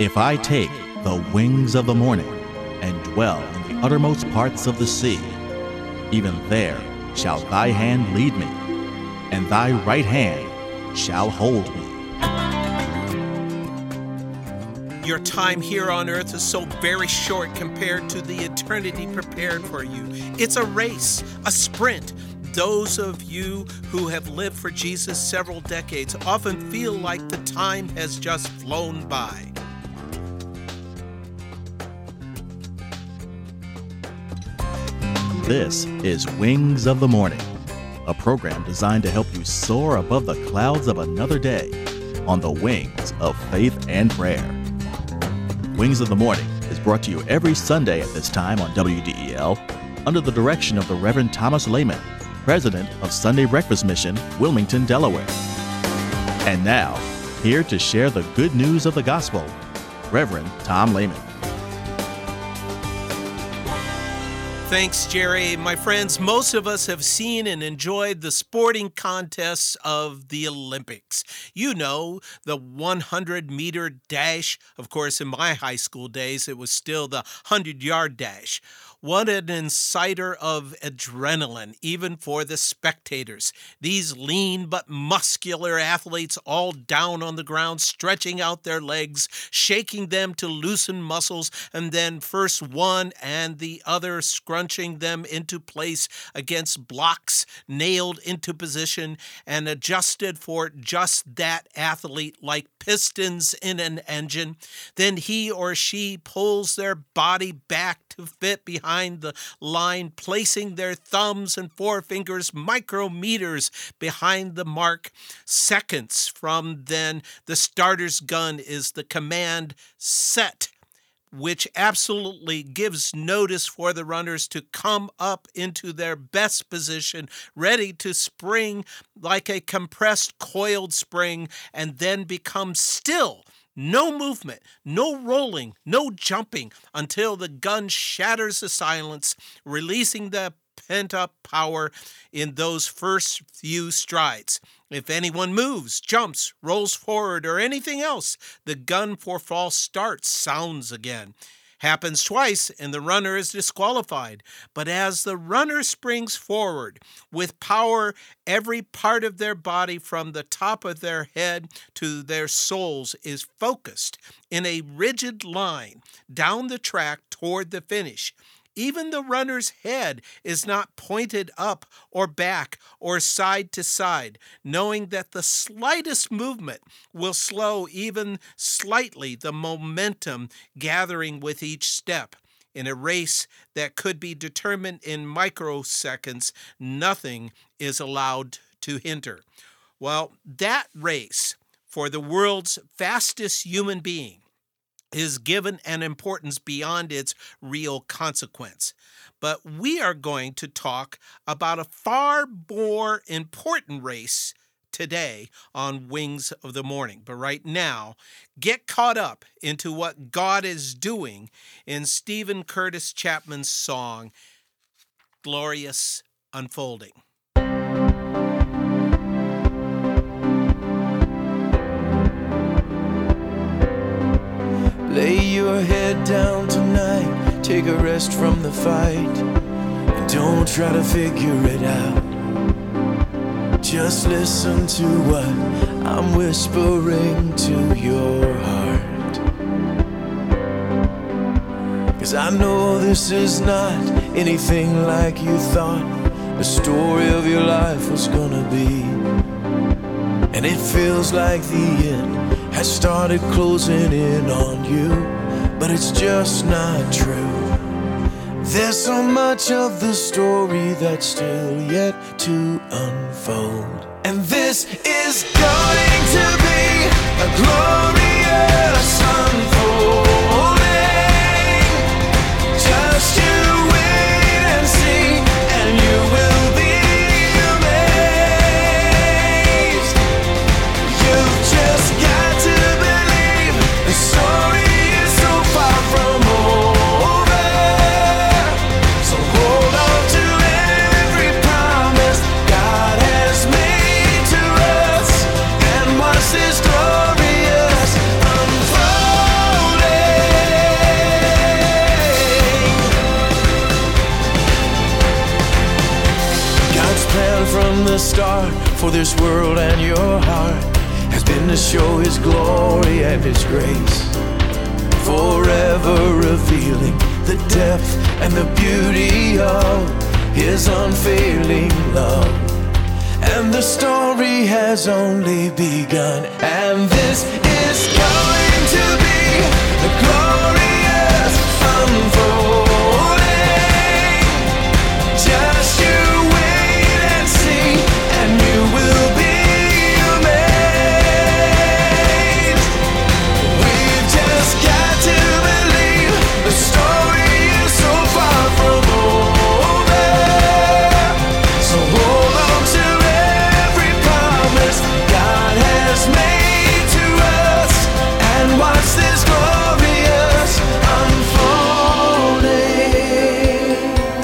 If I take the wings of the morning and dwell in the uttermost parts of the sea, even there shall thy hand lead me, and thy right hand shall hold me. Your time here on earth is so very short compared to the eternity prepared for you. It's a race, a sprint. Those of you who have lived for Jesus several decades often feel like the time has just flown by. This is Wings of the Morning, a program designed to help you soar above the clouds of another day on the wings of faith and prayer. Wings of the Morning is brought to you every Sunday at this time on WDEL under the direction of the Reverend Thomas Lehman, President of Sunday Breakfast Mission, Wilmington, Delaware. And now, here to share the good news of the gospel, Reverend Tom Lehman. Thanks, Jerry. My friends, most of us have seen and enjoyed the sporting contests of the Olympics. You know, the 100-meter dash. Of course, in my high school days, it was still the 100-yard dash. What an inciter of adrenaline, even for the spectators. These lean but muscular athletes all down on the ground, stretching out their legs, shaking them to loosen muscles, and then first one and the other scrunching them into place against blocks nailed into position and adjusted for just that athlete like pistons in an engine. Then he or she pulls their body back to fit behind the line, placing their thumbs and forefingers micrometers behind the mark. Seconds from then, the starter's gun is the command set, which absolutely gives notice for the runners to come up into their best position, ready to spring like a compressed coiled spring, and then become still. No movement, no rolling, no jumping until the gun shatters the silence, releasing the pent-up power in those first few strides. If anyone moves, jumps, rolls forward, or anything else, the gun for false start sounds again. Happens twice, and the runner is disqualified. But as the runner springs forward with power, every part of their body from the top of their head to their soles is focused in a rigid line down the track toward the finish. Even the runner's head is not pointed up or back or side to side, knowing that the slightest movement will slow even slightly the momentum gathering with each step. In a race that could be determined in microseconds, nothing is allowed to hinder. Well, that race for the world's fastest human being is given an importance beyond its real consequence. But we are going to talk about a far more important race today on Wings of the Morning. But right now, get caught up into what God is doing in Stephen Curtis Chapman's song, Glorious Unfolding. Lay your head down tonight, take a rest from the fight, and don't try to figure it out. Just listen to what I'm whispering to your heart. 'Cause I know this is not anything like you thought the story of your life was gonna be. And it feels like the end has started closing in on you, but it's just not true. There's so much of the story that's still yet to unfold. And this is going to be a glorious unfolding. Just you wait and see, and you will be amazed. You've just got to believe the story is so far from over. So hold on to every promise God has made to us, and watch this glorious start for this world, and your heart has been to show His glory and His grace, forever revealing the depth and the beauty of His unfailing love. And the story has only begun, and this is going to be the glorious unfolding. Just you wait and see, and you will be amazed. We've just got to believe the story is so far from over. So hold on to every promise God has made to us, and watch this glorious unfolding.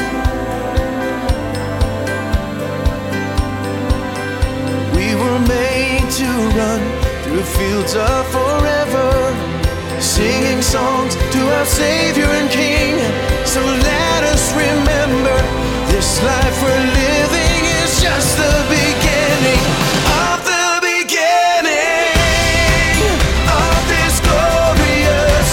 We were made to run through fields of forever, singing songs to our Savior and King. So let us remember, this life we're living is just the beginning of the beginning of this glorious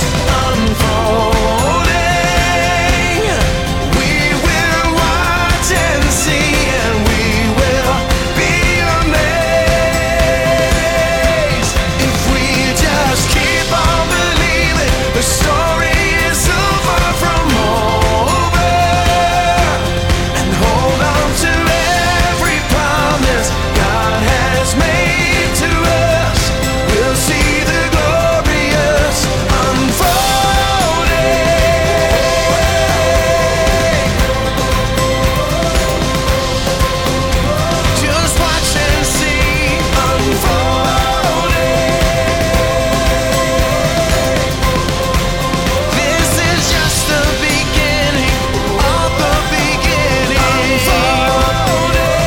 unfolding. We will watch and see, and we will be amazed if we just keep on believing. The story is so far from over, and hold on to every promise God has made to us. We'll see the glorious unfolding. Just watch and see unfolding. This is just the beginning of the beginning. Unfolding.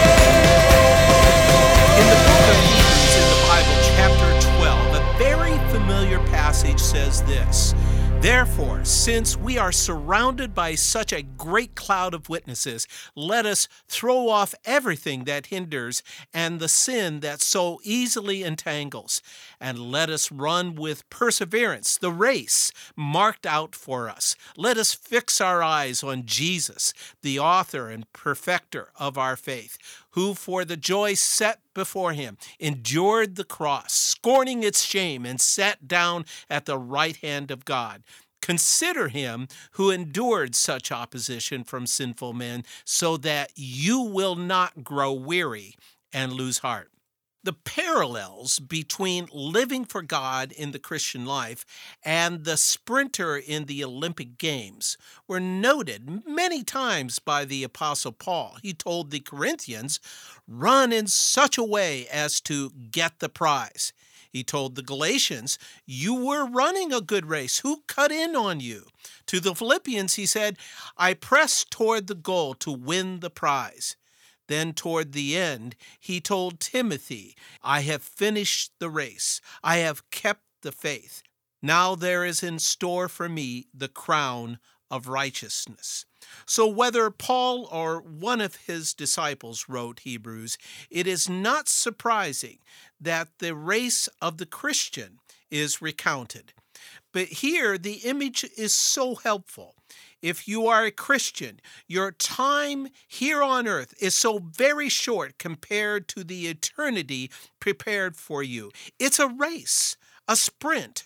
In the book of Hebrews in the Bible, chapter 12, a very familiar passage says this: "Therefore, since we are surrounded by such a great cloud of witnesses, let us throw off everything that hinders and the sin that so easily entangles, and let us run with perseverance the race marked out for us. Let us fix our eyes on Jesus, the author and perfecter of our faith, who for the joy set before him endured the cross, scorning its shame, and sat down at the right hand of God. Consider him who endured such opposition from sinful men, so that you will not grow weary and lose heart." The parallels between living for God in the Christian life and the sprinter in the Olympic Games were noted many times by the Apostle Paul. He told the Corinthians, "Run in such a way as to get the prize." He told the Galatians, "You were running a good race. Who cut in on you?" To the Philippians, he said, "I press toward the goal to win the prize." Then toward the end, he told Timothy, "I have finished the race. I have kept the faith. Now there is in store for me the crown of righteousness." So whether Paul or one of his disciples wrote Hebrews, it is not surprising that the race of the Christian is recounted. But here the image is so helpful. If you are a Christian, your time here on earth is so very short compared to the eternity prepared for you. It's a race, a sprint.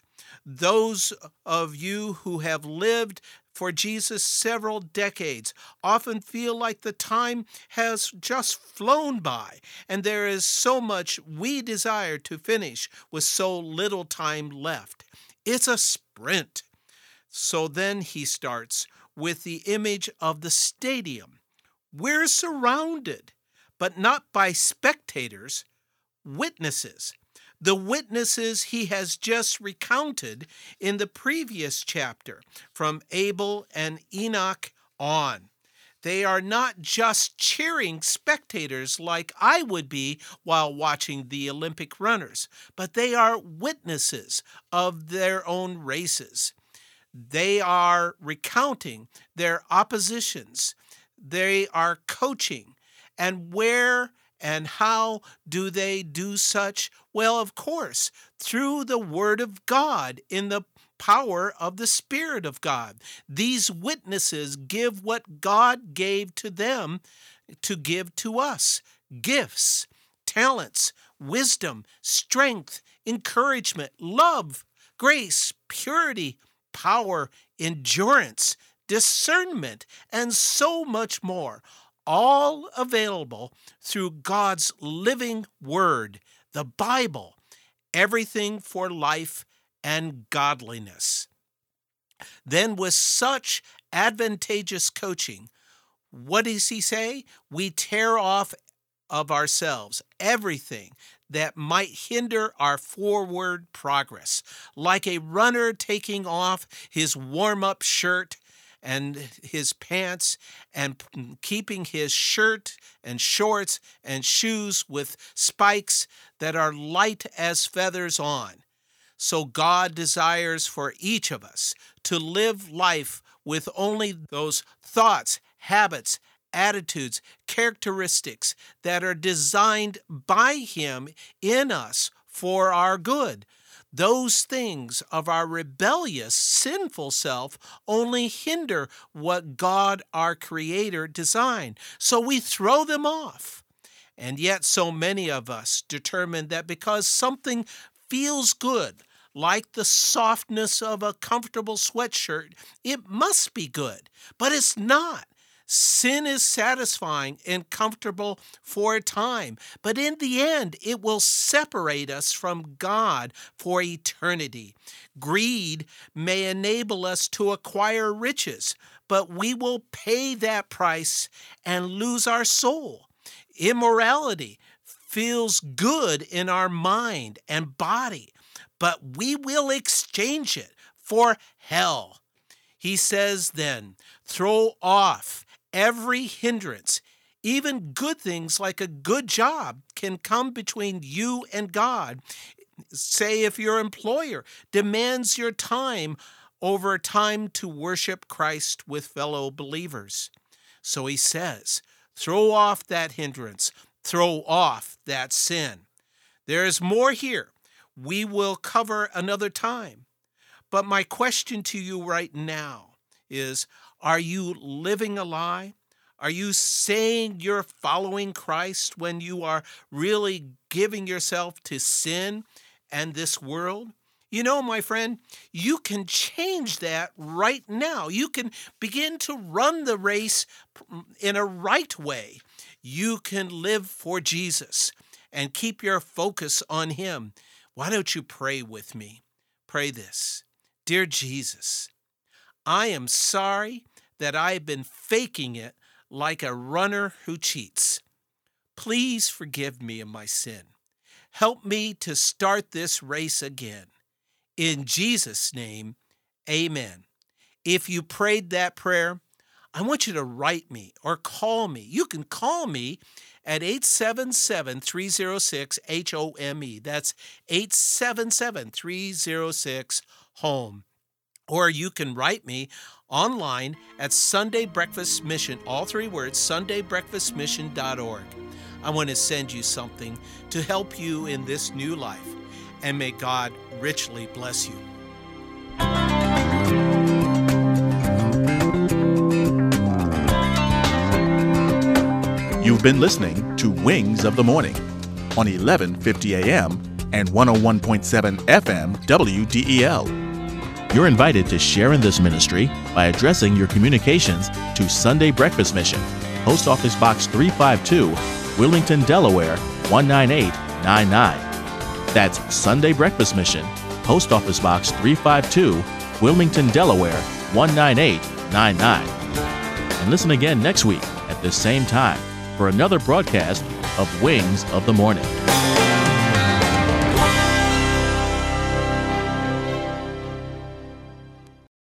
Those of you who have lived for Jesus several decades often feel like the time has just flown by, and there is so much we desire to finish with so little time left. It's a sprint. So then he starts with the image of the stadium. We're surrounded, but not by spectators, witnesses. The witnesses he has just recounted in the previous chapter, from Abel and Enoch on. They are not just cheering spectators like I would be while watching the Olympic runners, but they are witnesses of their own races. They are recounting their oppositions. They are coaching. And where And how do they do such? Well, of course, through the Word of God in the power of the Spirit of God. These witnesses give what God gave to them to give to us: gifts, talents, wisdom, strength, encouragement, love, grace, purity, power, endurance, discernment, and so much more, all available through God's living Word, the Bible, everything for life and godliness. Then with such advantageous coaching, what does he say? We tear off of ourselves everything that might hinder our forward progress, like a runner taking off his warm-up shirt and his pants and keeping his shirt and shorts and shoes with spikes that are light as feathers on. So God desires for each of us to live life with only those thoughts, habits, attitudes, characteristics that are designed by Him in us for our good. Those things of our rebellious, sinful self only hinder what God, our Creator, designed. So we throw them off. And yet so many of us determine that because something feels good, like the softness of a comfortable sweatshirt, it must be good. But it's not. Sin is satisfying and comfortable for a time, but in the end, it will separate us from God for eternity. Greed may enable us to acquire riches, but we will pay that price and lose our soul. Immorality feels good in our mind and body, but we will exchange it for hell. He says then, throw off every hindrance. Even good things like a good job can come between you and God. Say if your employer demands your time over time to worship Christ with fellow believers. So he says, throw off that hindrance, throw off that sin. There is more here. We will cover another time. But my question to you right now is, are you living a lie? Are you saying you're following Christ when you are really giving yourself to sin and this world? You know, my friend, you can change that right now. You can begin to run the race in a right way. You can live for Jesus and keep your focus on Him. Why don't you pray with me? Pray this. Dear Jesus, I am sorry that I have been faking it like a runner who cheats. Please forgive me of my sin. Help me to start this race again. In Jesus' name, amen. If you prayed that prayer, I want you to write me or call me. You can call me at 877-306-HOME. That's 877-306-HOME. Or you can write me online at Sunday Breakfast Mission, all three words, sundaybreakfastmission.org. I want to send you something to help you in this new life, and may God richly bless you. You've been listening to Wings of the Morning on 1150 AM and 101.7 FM WDEL. You're invited to share in this ministry by addressing your communications to Sunday Breakfast Mission, Post Office Box 352, Wilmington, Delaware 19899. That's Sunday Breakfast Mission, Post Office Box 352, Wilmington, Delaware 19899. And listen again next week at this same time for another broadcast of Wings of the Morning.